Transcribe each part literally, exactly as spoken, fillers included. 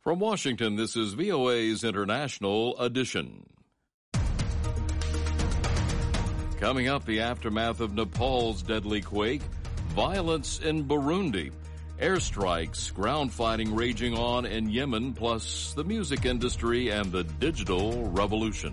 From Washington, this is V O A's International Edition. Coming up, the aftermath of Nepal's deadly quake, violence in Burundi, airstrikes, ground fighting raging on in Yemen, plus the music industry and the digital revolution.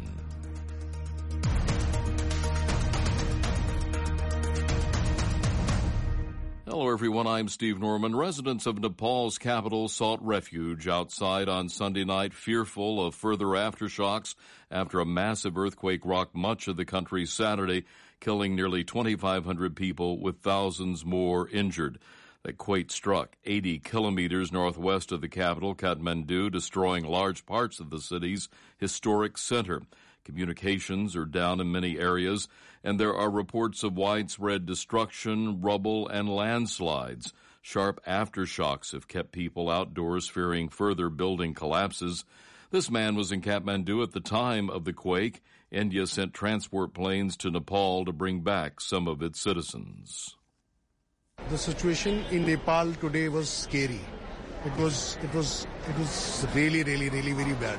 Hello, everyone. I'm Steve Norman. Residents of Nepal's capital sought refuge outside on Sunday night, fearful of further aftershocks after a massive earthquake rocked much of the country Saturday, killing nearly twenty-five hundred people with thousands more injured. The quake struck eighty kilometers northwest of the capital, Kathmandu, destroying large parts of the city's historic center. Communications are down in many areas, and there are reports of widespread destruction, rubble, and landslides. Sharp aftershocks have kept people outdoors, fearing further building collapses. This man was in Kathmandu at the time of the quake. India sent transport planes to Nepal to bring back some of its citizens. The situation in Nepal today was scary. It was, it was, it was really, really, really very bad.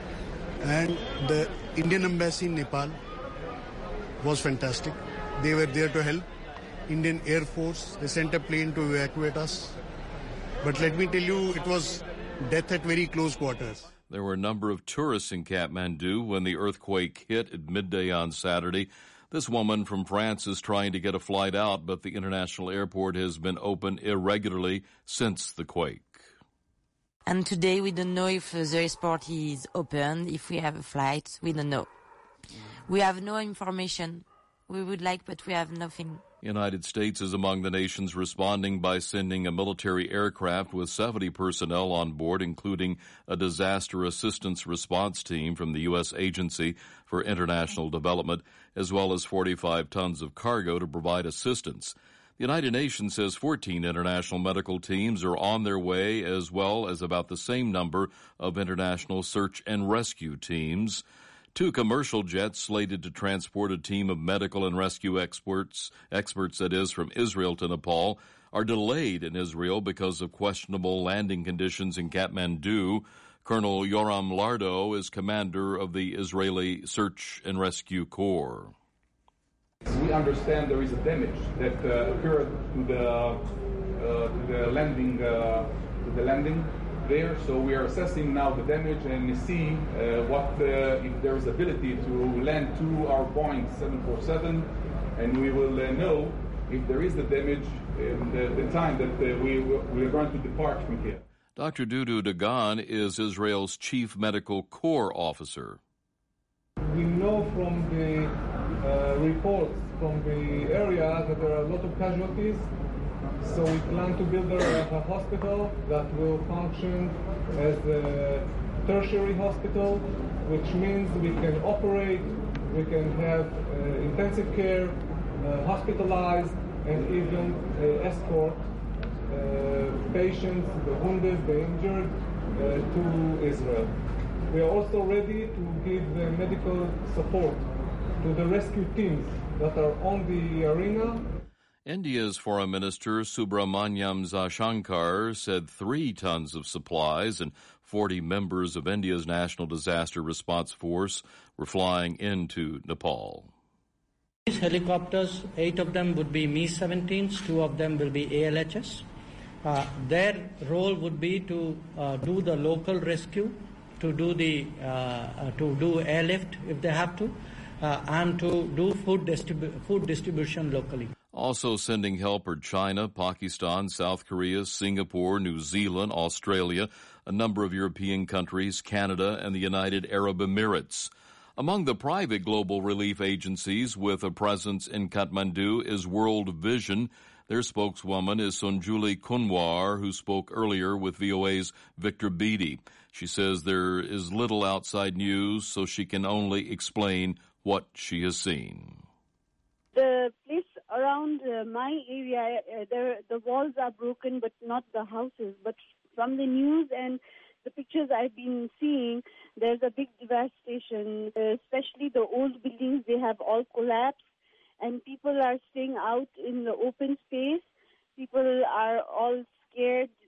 And the Indian embassy in Nepal was fantastic. They were there to help. Indian Air Force, they sent a plane to evacuate us. But let me tell you, it was death at very close quarters. There were a number of tourists in Kathmandu when the earthquake hit at midday on Saturday. This woman from France is trying to get a flight out, but the international airport has been open irregularly since the quake. And today we don't know if uh, the airport is open, if we have a flight, we don't know. We have no information. We would like, but we have nothing. United States is among the nations responding by sending a military aircraft with seventy personnel on board, including a disaster assistance response team from the U S Agency for International Development, as well as forty-five tons of cargo to provide assistance. The United Nations says fourteen international medical teams are on their way, as well as about the same number of international search and rescue teams. Two commercial jets slated to transport a team of medical and rescue experts, experts that is, from Israel to Nepal, are delayed in Israel because of questionable landing conditions in Kathmandu. Colonel Yoram Lardo is commander of the Israeli Search and Rescue Corps. We understand there is a damage that uh, occurred to the uh, to the landing uh, to the landing there. So we are assessing now the damage and see uh, what uh, if there is ability to land to our Boeing seven forty-seven, and we will uh, know if there is the damage in the, the time that uh, we we are going to depart from here. Doctor Dudu Dagan is Israel's chief medical corps officer. We know from the uh, reports from the area that there are a lot of casualties, so we plan to build a, a hospital that will function as a tertiary hospital, which means we can operate, we can have uh, intensive care, uh, hospitalized, and even uh, escort uh, patients, the wounded, the injured, uh, to Israel. We are also ready to give uh, medical support to the rescue teams that are on the arena. India's Foreign Minister Subramanyam Jaishankar said three tons of supplies and forty members of India's National Disaster Response Force were flying into Nepal. These helicopters, eight of them would be M I seventeens, two of them will be A L H S. Uh, their role would be to uh, do the local rescue, to do the uh, uh, to do airlift if they have to, uh, and to do food distribu- food distribution locally. Also sending help are China, Pakistan, South Korea, Singapore, New Zealand, Australia, a number of European countries, Canada, and the United Arab Emirates. Among the private global relief agencies with a presence in Kathmandu is World Vision. Their spokeswoman is Sonjuli Kunwar, who spoke earlier with V O A's Victor Beattie. She says there is little outside news, so she can only explain what she has seen. The place around uh, my area, uh, there, the walls are broken, but not the houses. But from the news and the pictures I've been seeing, there's a big devastation, uh, especially the old buildings. They have all collapsed, and people are staying out in the open space. People are all scared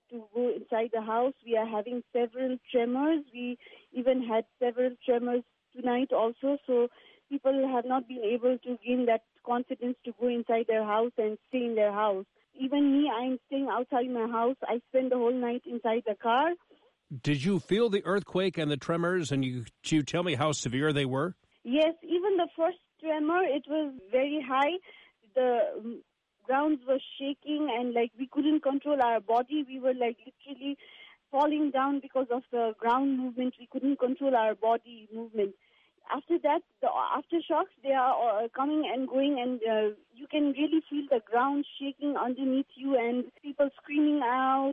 to go inside the house. We are having several tremors. We even had several tremors tonight also. So people have not been able to gain that confidence to go inside their house and stay in their house. Even me, I'm staying outside my house. I spend the whole night inside the car. Did you feel the earthquake and the tremors, and you, could you tell me how severe they were? Yes, even the first tremor, it was very high. The um, grounds were shaking, and like we couldn't control our body. We were like literally falling down because of the ground movement. We couldn't control our body movement. After that, the aftershocks, they are uh, coming and going, and uh, you can really feel the ground shaking underneath you and people screaming out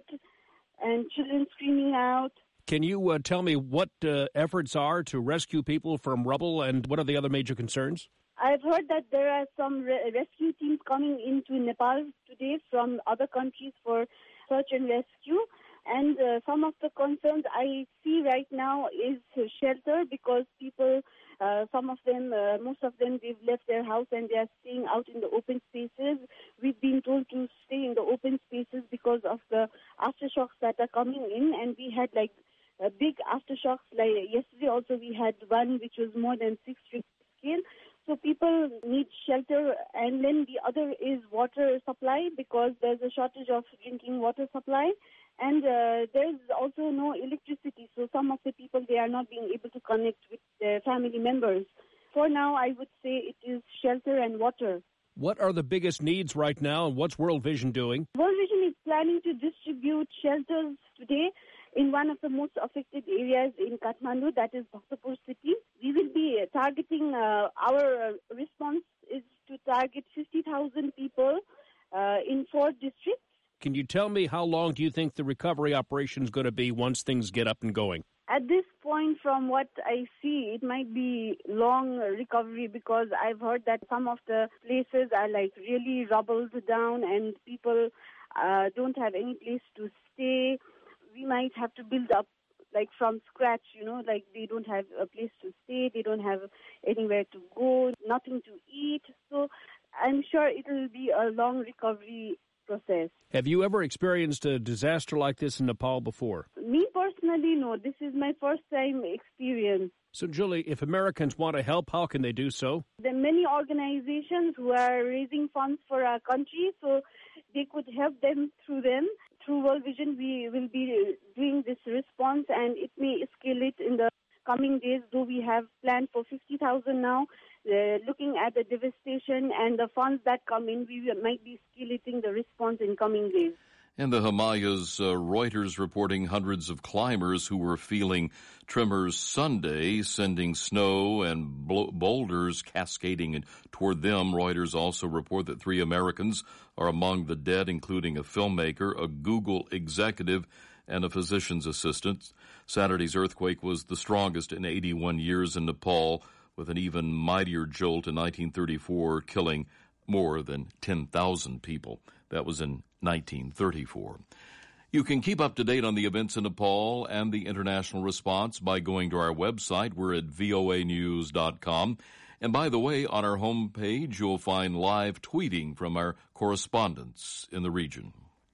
and children screaming out. Can you uh, tell me what uh, efforts are to rescue people from rubble, and what are the other major concerns? I've heard that there are some re- rescue teams coming into Nepal today from other countries for search and rescue. And uh, some of the concerns I see right now is shelter, because people, uh, some of them, uh, most of them, they've left their house and they are staying out in the open spaces. We've been told to stay in the open spaces because of the aftershocks that are coming in. And we had like uh, big aftershocks. Like yesterday also we had one which was more than six Richter scale. So people need shelter, and then the other is water supply, because there's a shortage of drinking water supply. And uh, there's also no electricity, so some of the people, they are not being able to connect with their family members. For now, I would say it is shelter and water. What are the biggest needs right now, and what's World Vision doing? World Vision is planning to distribute shelters today in one of the most affected areas in Kathmandu, that is Bhaktapur city. We will be targeting, uh, our response is to target fifty thousand people uh, in four districts. Can you tell me how long do you think the recovery operation is going to be once things get up and going? At this point, from what I see, it might be long recovery, because I've heard that some of the places are like really rubbled down and people uh, don't have any place to stay. We might have to build up like from scratch, you know, like they don't have a place to stay, they don't have anywhere to go, nothing to eat. So I'm sure it will be a long recovery process. Have you ever experienced a disaster like this in Nepal before? Me personally, no. This is my first time experience. So, Julie, if Americans want to help, how can they do so? There are many organizations who are raising funds for our country, so they could help them through them. Through World Vision, we will be doing this response, and it may escalate in the coming days, though we have planned for fifty thousand now. Uh, looking at the devastation and the funds that come in, we might be escalating the response in coming days. In the Himalayas, uh, Reuters reporting hundreds of climbers who were feeling tremors Sunday, sending snow and bl- boulders cascading toward them. Reuters also report that three Americans are among the dead, including a filmmaker, a Google executive, and a physician's assistant. Saturday's earthquake was the strongest in eighty-one years in Nepal, with an even mightier jolt in nineteen thirty-four, killing more than ten thousand people. That was in nineteen thirty-four. You can keep up to date on the events in Nepal and the international response by going to our website. We're at V O A news dot com. And by the way, on our homepage, you'll find live tweeting from our correspondents in the region.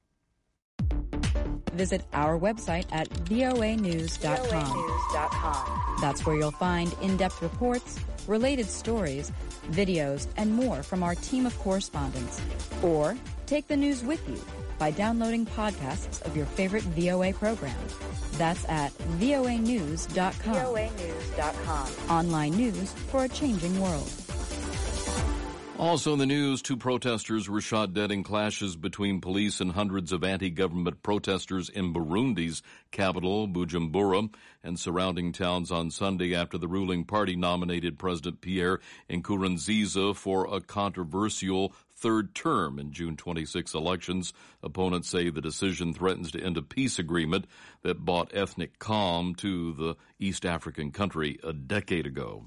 Visit our website at V O A news dot com. That's where you'll find in-depth reports, related stories, videos, and more from our team of correspondents. Or take the news with you by downloading podcasts of your favorite V O A program. That's at V O A news dot com. V O A news dot com. Online news for a changing world. Also in the news, two protesters were shot dead in clashes between police and hundreds of anti-government protesters in Burundi's capital, Bujumbura, and surrounding towns on Sunday after the ruling party nominated President Pierre Nkurunziza for a controversial third term in June twenty-sixth elections. Opponents say the decision threatens to end a peace agreement that brought ethnic calm to the East African country a decade ago.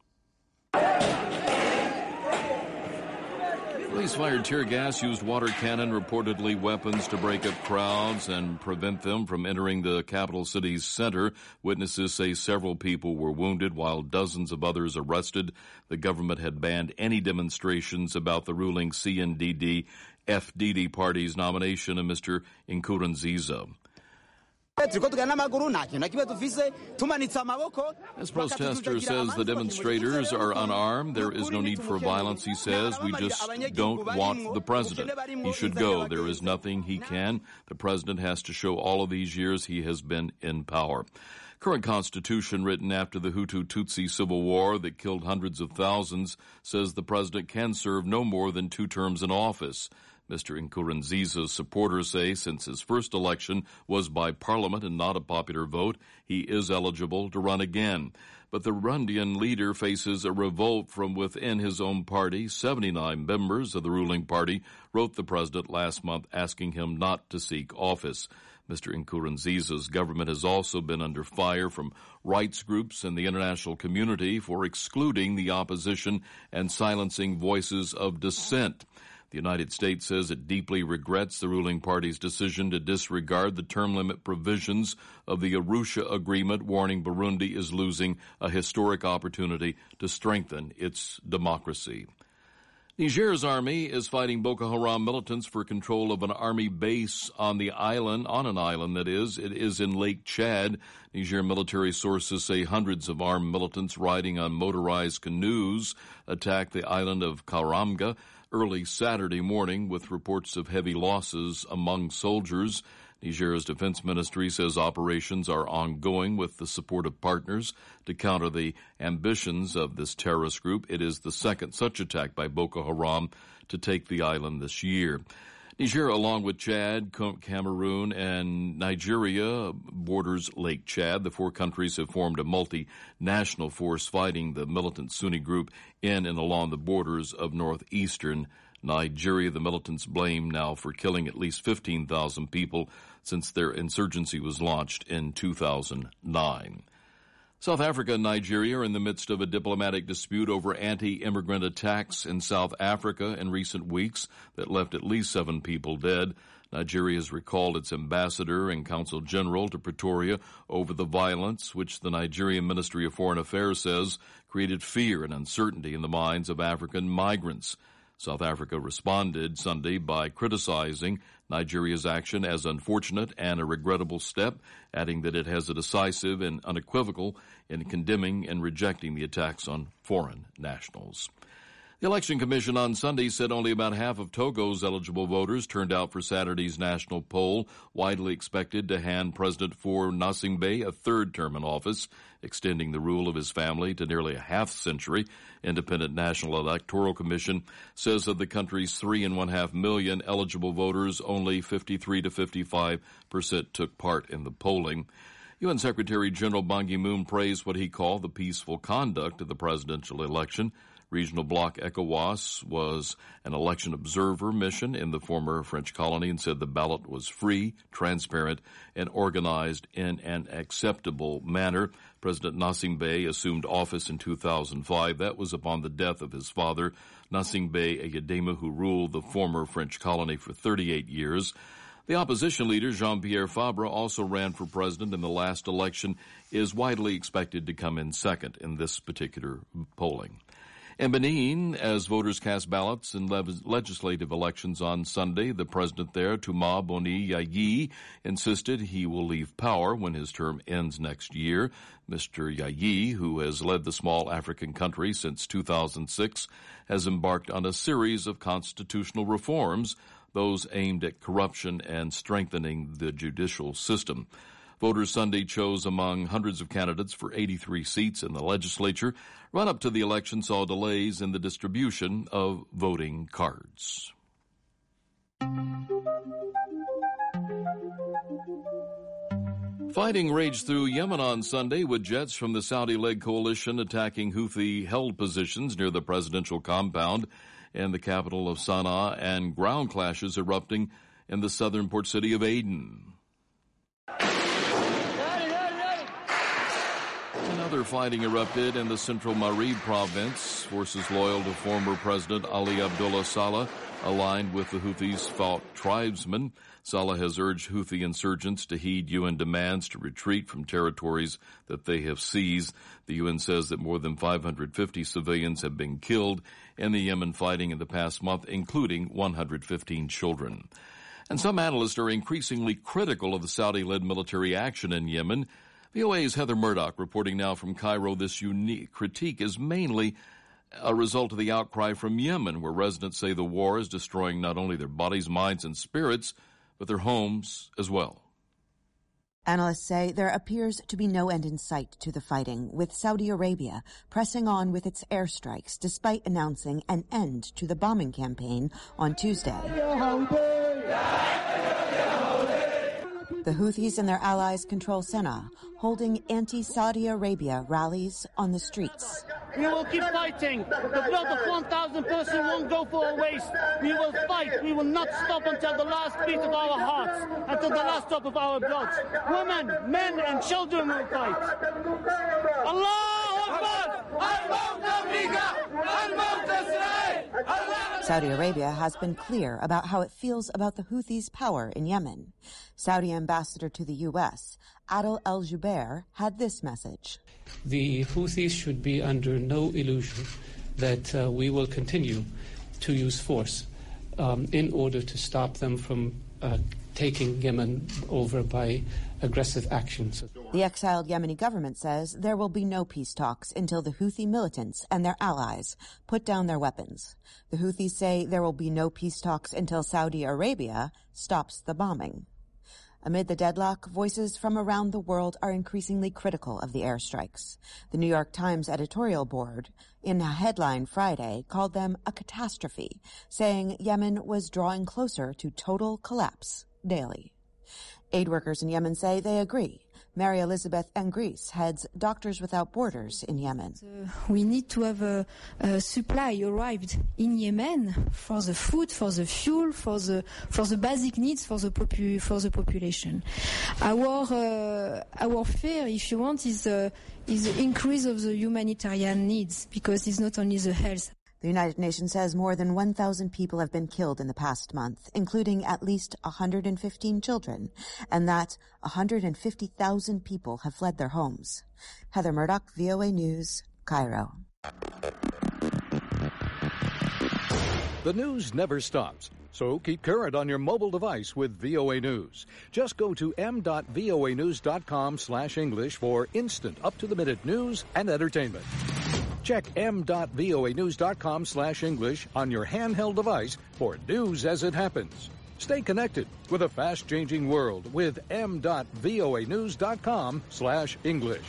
Police fired tear gas, used water cannon, reportedly weapons to break up crowds and prevent them from entering the capital city's center. Witnesses say several people were wounded while dozens of others arrested. The government had banned any demonstrations about the ruling C N D D F D D Party's nomination of Mister Nkurunziza. This protester says the demonstrators are unarmed. There is no need for violence, he says. We just don't want the president. He should go. There is nothing he can. The president has to show all of these years he has been in power. Current constitution written after the Hutu-Tutsi civil war that killed hundreds of thousands says the president can serve no more than two terms in office. Mister Nkurunziza's supporters say since his first election was by parliament and not a popular vote, he is eligible to run again. But the Burundian leader faces a revolt from within his own party. seventy-nine members of the ruling party wrote the president last month asking him not to seek office. Mister Nkurunziza's government has also been under fire from rights groups and the international community for excluding the opposition and silencing voices of dissent. The United States says it deeply regrets the ruling party's decision to disregard the term limit provisions of the Arusha Agreement, warning Burundi is losing a historic opportunity to strengthen its democracy. Niger's army is fighting Boko Haram militants for control of an army base on the island, on an island that is. It is in Lake Chad. Niger military sources say hundreds of armed militants riding on motorized canoes attacked the island of Karamga early Saturday morning with reports of heavy losses among soldiers. Niger's defense ministry says operations are ongoing with the support of partners to counter the ambitions of this terrorist group. It is the second such attack by Boko Haram to take the island this year. Niger, along with Chad, Cameroon, and Nigeria, borders Lake Chad. The four countries have formed a multinational force fighting the militant Sunni group in and along the borders of northeastern Nigeria. The militants blame now for killing at least fifteen thousand people since their insurgency was launched in two thousand nine. South Africa and Nigeria are in the midst of a diplomatic dispute over anti-immigrant attacks in South Africa in recent weeks that left at least seven people dead. Nigeria has recalled its ambassador and consul general to Pretoria over the violence, which the Nigerian Ministry of Foreign Affairs says created fear and uncertainty in the minds of African migrants. South Africa responded Sunday by criticizing Nigeria's action as unfortunate and a regrettable step, adding that it has a decisive and unequivocal in condemning and rejecting the attacks on foreign nationals. The Election Commission on Sunday said only about half of Togo's eligible voters turned out for Saturday's national poll, widely expected to hand President Faure Gnassingbé a third term in office, extending the rule of his family to nearly a half century. Independent National Electoral Commission says of the country's three and one half million eligible voters, only fifty-three to fifty-five percent took part in the polling. U N Secretary General Ban Ki-moon praised what he called the peaceful conduct of the presidential election. Regional bloc ECOWAS was an election observer mission in the former French colony and said the ballot was free, transparent, and organized in an acceptable manner. President Gnassingbé assumed office in two thousand five. That was upon the death of his father, Gnassingbé Eyadema, who ruled the former French colony for thirty-eight years. The opposition leader, Jean-Pierre Fabre, also ran for president in the last election, is widely expected to come in second in this particular polling. In Benin, as voters cast ballots in le- legislative elections on Sunday, the president there, Touma Boni Yayi, insisted he will leave power when his term ends next year. Mister Yayi, who has led the small African country since two thousand six, has embarked on a series of constitutional reforms, those aimed at corruption and strengthening the judicial system. Voters Sunday chose among hundreds of candidates for eighty-three seats in the legislature. Run-up to the election saw delays in the distribution of voting cards. Fighting raged through Yemen on Sunday, with jets from the Saudi-led coalition attacking Houthi-held positions near the presidential compound in the capital of Sana'a, and ground clashes erupting in the southern port city of Aden. Another fighting erupted in the central Marib province. Forces loyal to former President Ali Abdullah Saleh aligned with the Houthis fought tribesmen. Saleh has urged Houthi insurgents to heed U N demands to retreat from territories that they have seized. The U N says that more than five hundred fifty civilians have been killed in the Yemen fighting in the past month, including one hundred fifteen children. And some analysts are increasingly critical of the Saudi-led military action in Yemen. V O A's Heather Murdoch reporting now from Cairo. This unique critique is mainly a result of the outcry from Yemen, where residents say the war is destroying not only their bodies, minds, and spirits, but their homes as well. Analysts say there appears to be no end in sight to the fighting, with Saudi Arabia pressing on with its airstrikes despite announcing an end to the bombing campaign on Tuesday. The Houthis and their allies control Sana'a, holding anti-Saudi Arabia rallies on the streets. We will keep fighting. The blood of one thousand persons won't go for a waste. We will fight. We will not stop until the last beat of our hearts, until the last drop of our blood. Women, men, and children will fight. Allahu Akbar! Saudi Arabia has been clear about how it feels about the Houthis' power in Yemen. Saudi ambassador to the U S, Adel El-Jubeir, had this message. The Houthis should be under no illusion that uh, we will continue to use force um, in order to stop them from uh, taking Yemen over by aggressive actions. The exiled Yemeni government says there will be no peace talks until the Houthi militants and their allies put down their weapons. The Houthis say there will be no peace talks until Saudi Arabia stops the bombing. Amid the deadlock, voices from around the world are increasingly critical of the airstrikes. The New York Times editorial board, in a headline Friday, called them a catastrophe, saying Yemen was drawing closer to total collapse daily. Aid workers in Yemen say they agree. Mary Elizabeth Engris heads Doctors Without Borders in Yemen. Uh, we need to have a, a supply arrived in Yemen for the food, for the fuel, for the for the basic needs for the popu- for the population. Our uh, our fear, if you want, is uh, is the increase of the humanitarian needs, because it's not only the health. The United Nations says more than one thousand people have been killed in the past month, including at least one hundred fifteen children, and that one hundred fifty thousand people have fled their homes. Heather Murdoch, V O A News, Cairo. The news never stops, so keep current on your mobile device with V O A News. Just go to m dot voa news dot com slash English for instant, up-to-the-minute news and entertainment. Check m dot voa news dot com slash English on your handheld device for news as it happens. Stay connected with a fast-changing world with m dot voa news dot com slash English.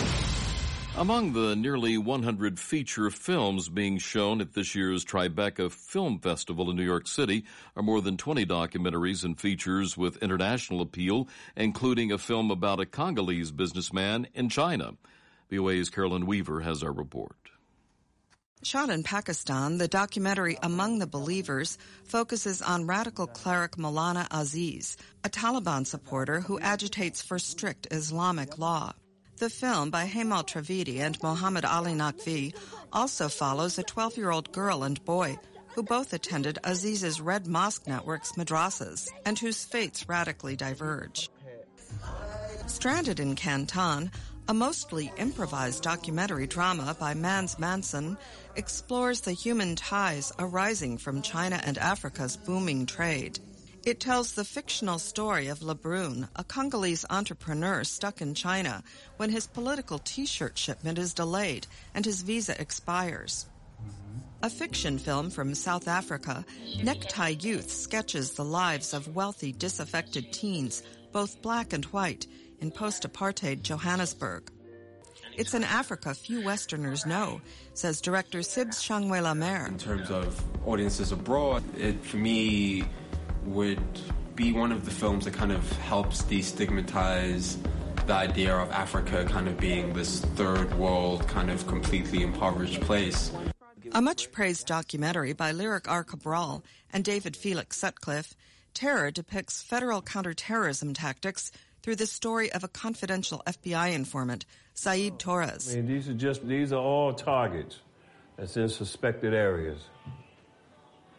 Among the nearly one hundred feature films being shown at this year's Tribeca Film Festival in New York City are more than twenty documentaries and features with international appeal, including a film about a Congolese businessman in China. V O A's Carolyn Weaver has our report. Shot in Pakistan, the documentary Among the Believers focuses on radical cleric Maulana Aziz, a Taliban supporter who agitates for strict Islamic law. The film, by Hemal Trivedi and Mohammed Ali Naqvi, also follows a twelve-year-old girl and boy who both attended Aziz's Red Mosque Network's madrasas and whose fates radically diverge. Stranded in Canton, a mostly improvised documentary drama by Mans Manson explores the human ties arising from China and Africa's booming trade. It tells the fictional story of Lebrun, a Congolese entrepreneur stuck in China when his political T-shirt shipment is delayed and his visa expires. A fiction film from South Africa, Necktie Youth sketches the lives of wealthy, disaffected teens, both black and white, in post-apartheid Johannesburg. It's an Africa few Westerners know, says director Sibs Shangwe-Lamer. In terms of audiences abroad, it, for me, would be one of the films that kind of helps destigmatize the idea of Africa kind of being this third world, kind of completely impoverished place. A much-praised documentary by Lyric R. Cabral and David Felix Sutcliffe, Terror depicts federal counterterrorism tactics through the story of a confidential F B I informant, Saeed Torres. I mean, these are just, these are all targets that's in suspected areas.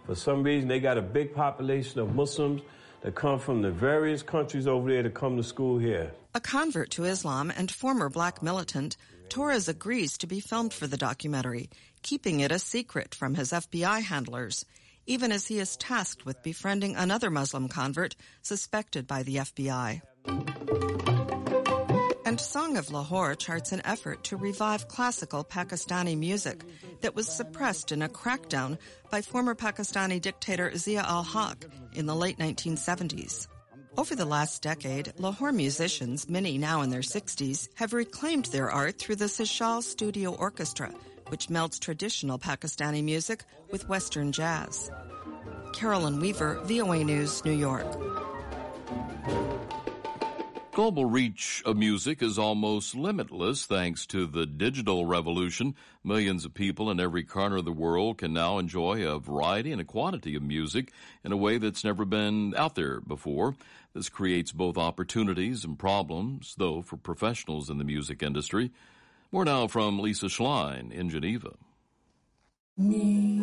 For some reason, they got a big population of Muslims that come from the various countries over there to come to school here. A convert to Islam and former black militant, Torres agrees to be filmed for the documentary, keeping it a secret from his F B I handlers, even as he is tasked with befriending another Muslim convert suspected by the F B I. And Song of Lahore charts an effort to revive classical Pakistani music that was suppressed in a crackdown by former Pakistani dictator Zia ul-Haq in the late nineteen seventies. Over the last decade, Lahore musicians, many now in their sixties, have reclaimed their art through the Sishal Studio Orchestra, which melds traditional Pakistani music with Western jazz. Carolyn Weaver, V O A News, New York. Global reach of music is almost limitless thanks to the digital revolution. Millions of people in every corner of the world can now enjoy a variety and a quantity of music in a way that's never been out there before. This creates both opportunities and problems, though, for professionals in the music industry. More now from Lisa Schlein in Geneva. Me,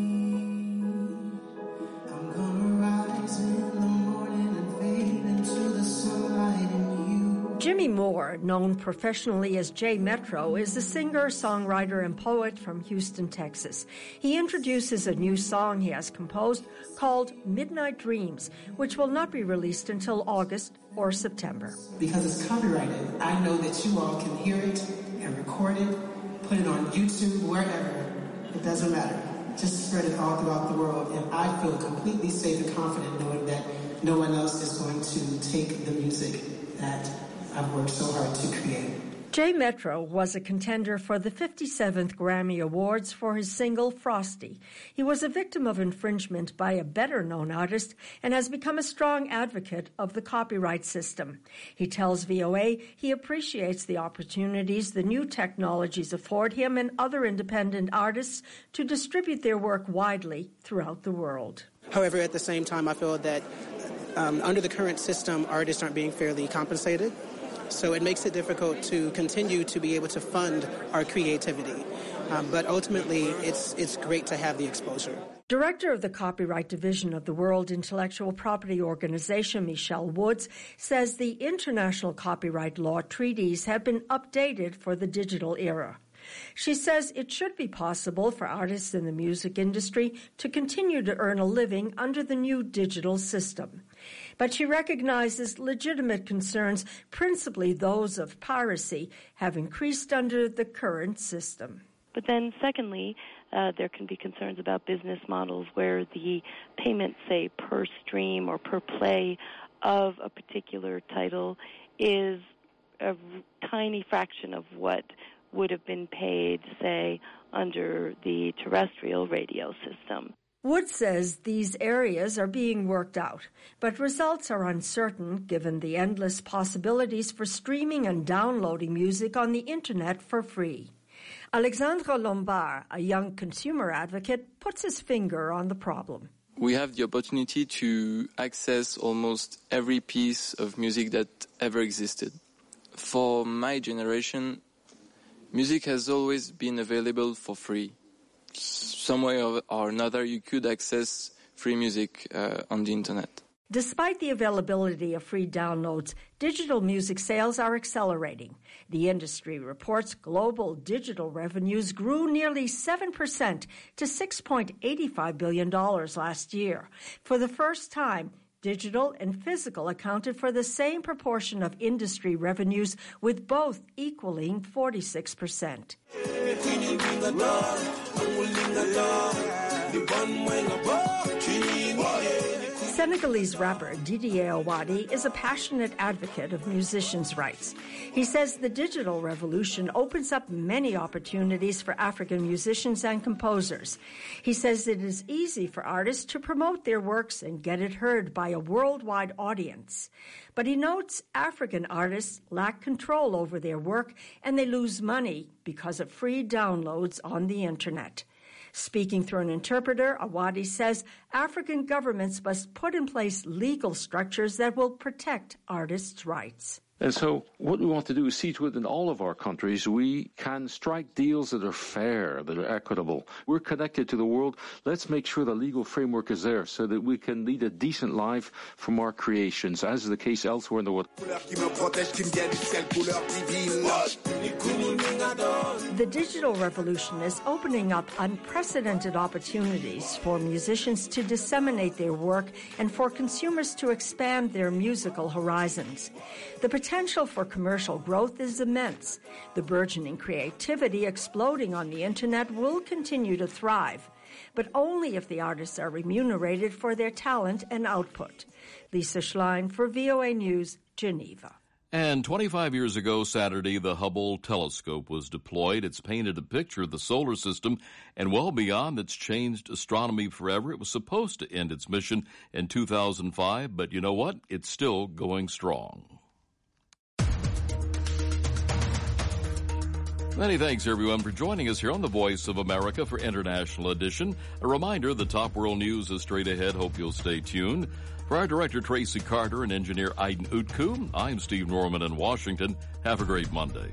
I'm gonna rise in the morning and fade into the sunlight in you. Jimmy Moore, known professionally as Jay Metro, is a singer, songwriter, and poet from Houston, Texas. He introduces a new song he has composed called Midnight Dreams, which will not be released until August or September. Because it's copyrighted, I know that you all can hear it and record it, put it on YouTube, wherever. It doesn't matter. Just spread it all throughout the world, and I feel completely safe and confident knowing that no one else is going to take the music that I've worked so hard to create. Jay Metro was a contender for the fifty-seventh Grammy Awards for his single Frosty. He was a victim of infringement by a better-known artist and has become a strong advocate of the copyright system. He tells V O A he appreciates the opportunities the new technologies afford him and other independent artists to distribute their work widely throughout the world. However, at the same time, I feel that um, under the current system, artists aren't being fairly compensated. So it makes it difficult to continue to be able to fund our creativity. Um, but ultimately, it's it's great to have the exposure. Director of the Copyright Division of the World Intellectual Property Organization, Michelle Woods, says the international copyright law treaties have been updated for the digital era. She says it should be possible for artists in the music industry to continue to earn a living under the new digital system. But she recognizes legitimate concerns, principally those of piracy, have increased under the current system. But then secondly, uh, there can be concerns about business models where the payment, say, per stream or per play of a particular title is a tiny fraction of what would have been paid, say, under the terrestrial radio system. Wood says these areas are being worked out, but results are uncertain given the endless possibilities for streaming and downloading music on the Internet for free. Alexandre Lombard, a young consumer advocate, puts his finger on the problem. We have the opportunity to access almost every piece of music that ever existed. For my generation, music has always been available for free. Some way or another, you could access free music uh, on the Internet. Despite the availability of free downloads, digital music sales are accelerating. The industry reports global digital revenues grew nearly seven percent to six point eight five billion dollars last year. For the first time, digital and physical accounted for the same proportion of industry revenues, with both equaling forty-six percent. Senegalese rapper Didier Awadi is a passionate advocate of musicians' rights. He says the digital revolution opens up many opportunities for African musicians and composers. He says it is easy for artists to promote their works and get it heard by a worldwide audience. But he notes African artists lack control over their work and they lose money because of free downloads on the Internet. Speaking through an interpreter, Awadi says African governments must put in place legal structures that will protect artists' rights. And so what we want to do is see to it in all of our countries we can strike deals that are fair, that are equitable. We're connected to the world. Let's make sure the legal framework is there so that we can lead a decent life from our creations, as is the case elsewhere in the world. The digital revolution is opening up unprecedented opportunities for musicians to disseminate their work and for consumers to expand their musical horizons. The potential for commercial growth is immense. The burgeoning creativity exploding on the internet will continue to thrive, but only if the artists are remunerated for their talent and output. Lisa Schlein for V O A News, Geneva. And twenty-five years ago Saturday, the Hubble telescope was deployed. It's painted a picture of the solar system and well beyond. It's changed astronomy forever. It was supposed to end its mission in two thousand five, but you know what? It's still going strong. Many thanks, everyone, for joining us here on the Voice of America for International Edition. A reminder, the top world news is straight ahead. Hope you'll stay tuned. For our director, Tracy Carter, and engineer Aiden Utku, I'm Steve Norman in Washington. Have a great Monday.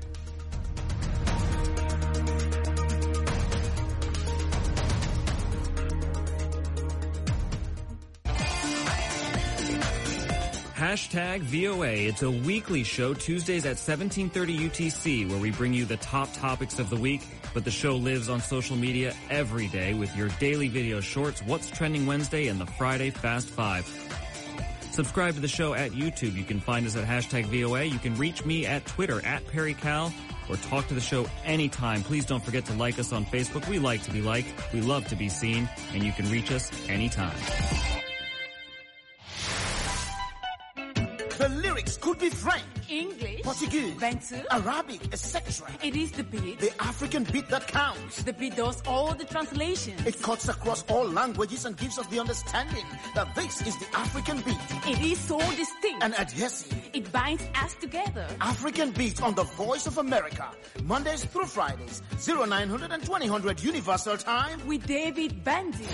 Hashtag V O A. It's a weekly show, Tuesdays at seventeen thirty U T C, where we bring you the top topics of the week. But the show lives on social media every day with your daily video shorts, What's Trending Wednesday, and the Friday Fast Five. Subscribe to the show at YouTube. You can find us at hashtag V O A. You can reach me at Twitter, at Perry Cal, or talk to the show anytime. Please don't forget to like us on Facebook. We like to be liked. We love to be seen. And you can reach us anytime. The lyrics could be French, English, Portuguese, Bantu, Arabic, et cetera. It is the beat. The African beat that counts. The beat does all the translations. It cuts across all languages and gives us the understanding that this is the African beat. It is so distinct and adhesive. It binds us together. African Beat on the Voice of America. Mondays through Fridays, oh nine hundred and twenty hundred Universal Time. With David Bandy.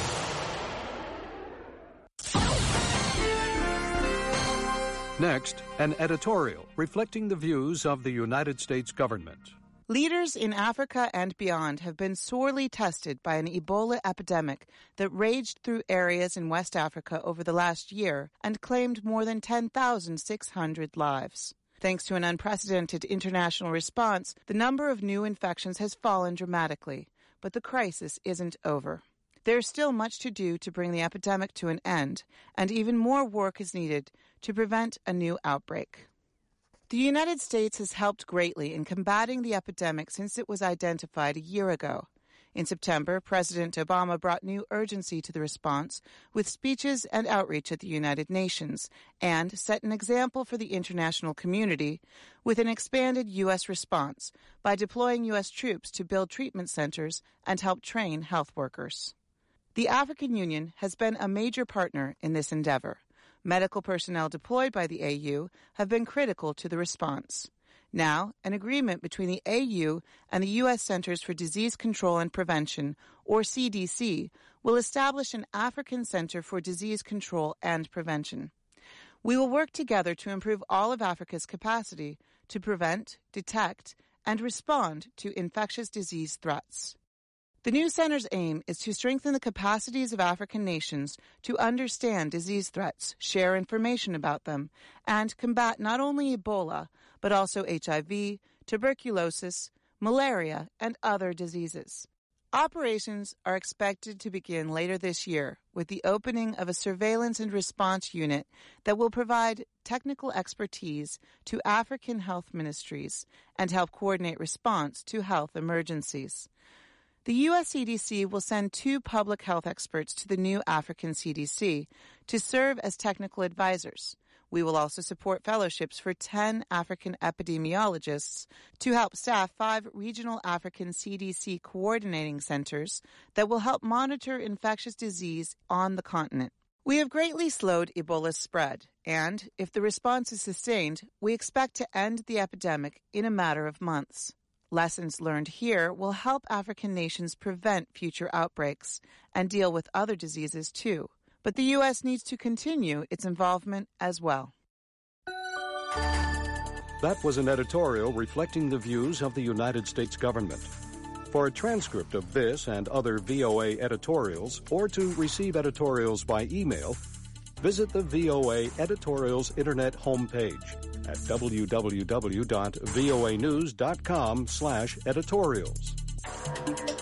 Next, an editorial reflecting the views of the United States government. Leaders in Africa and beyond have been sorely tested by an Ebola epidemic that raged through areas in West Africa over the last year and claimed more than ten thousand six hundred lives. Thanks to an unprecedented international response, the number of new infections has fallen dramatically, but the crisis isn't over. There's still much to do to bring the epidemic to an end, and even more work is needed to prevent a new outbreak. The United States has helped greatly in combating the epidemic since it was identified a year ago. In September, President Obama brought new urgency to the response with speeches and outreach at the United Nations, and set an example for the international community with an expanded U S response by deploying U S troops to build treatment centers and help train health workers. The African Union has been a major partner in this endeavor. Medical personnel deployed by the A U have been critical to the response. Now, an agreement between the A U and the U S Centers for Disease Control and Prevention, or C D C, will establish an African Center for Disease Control and Prevention. We will work together to improve all of Africa's capacity to prevent, detect, and respond to infectious disease threats. The new center's aim is to strengthen the capacities of African nations to understand disease threats, share information about them, and combat not only Ebola, but also H I V, tuberculosis, malaria, and other diseases. Operations are expected to begin later this year with the opening of a surveillance and response unit that will provide technical expertise to African health ministries and help coordinate response to health emergencies. The U S C D C will send two public health experts to the new African C D C to serve as technical advisors. We will also support fellowships for ten African epidemiologists to help staff five regional African C D C coordinating centers that will help monitor infectious disease on the continent. We have greatly slowed Ebola's spread, and if the response is sustained, we expect to end the epidemic in a matter of months. Lessons learned here will help African nations prevent future outbreaks and deal with other diseases too. But the U S needs to continue its involvement as well. That was an editorial reflecting the views of the United States government. For a transcript of this and other V O A editorials, or to receive editorials by email, visit the V O A Editorials Internet homepage at w w w dot voa news dot com slash editorials.